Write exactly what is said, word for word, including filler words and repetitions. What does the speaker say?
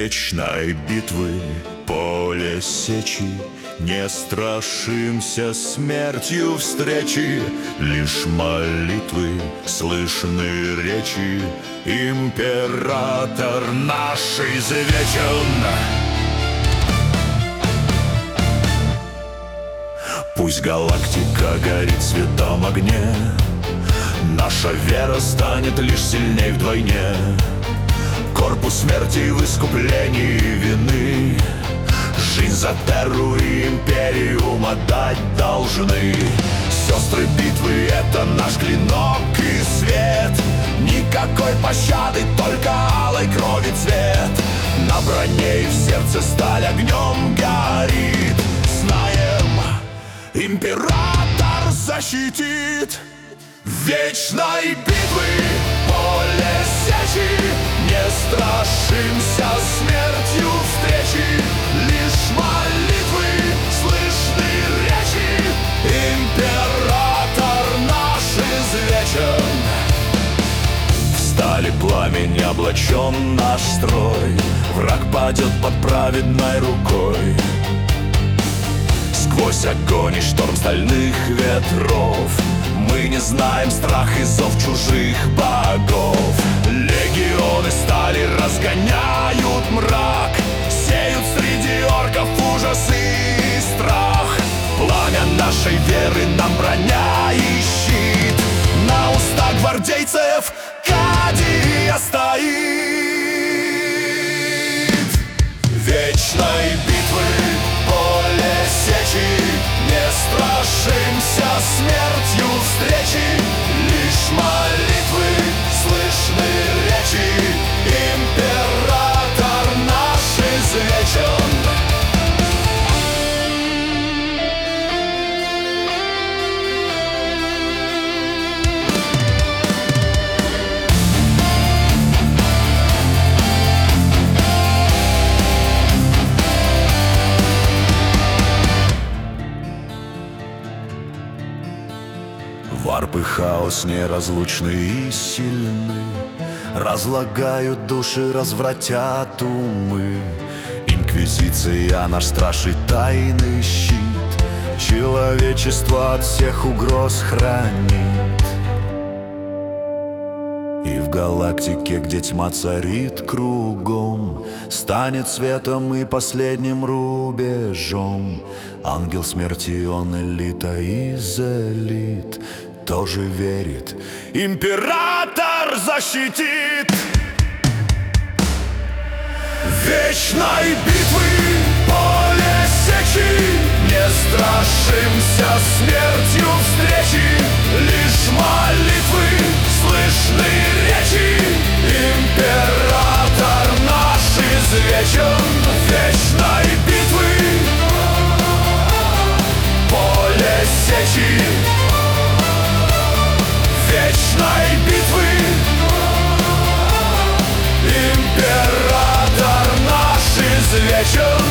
вечной битвы, поле сечи, не страшимся смертью встречи. Лишь молитвы, слышны речи, император наш извечен. Пусть галактика горит в святом огне, наша вера станет лишь сильней вдвойне. Корпус смерти в искуплении вины, жизнь за терру и империум отдать должны. Сестры битвы — это наш клинок и свет, никакой пощады, только алой крови цвет. На броне и в сердце сталь огнем горит. Знаем, император защитит. Вечной битвы поле сечи, не страшимся смертью встречи. Лишь молитвы, слышны речи, император наш извечен. В стали пламени облачен наш строй, враг падет под праведной рукой. Сквозь огонь и шторм стальных ветров мы не знаем страх и зов чужих богов. Легионы стали разгоняют мрак, сеют среди орков ужас и страх. Пламя нашей веры нам броня и щит, на устах гвардейцев Кадия стоит. Вечной битвы поле сечи, не страшимся смертью встречи. Лишь молитвы, слышны речи, император наш извечен. Варп и хаос неразлучны и сильны, разлагают души, развратят умы. Инквизиция наш страж и тайный щит, человечество от всех угроз хранит. И в галактике, где тьма царит кругом, станет светом и последним рубежом. Ангел смерти, он элита из элит, тоже верит, император защитит. Вечной битвы поле сечи, не страшимся смертью встречи. Лишь молитвы, слышны речи, император наш извечен. Вечной битвы поле сечи, вечной битвы император наш извечен.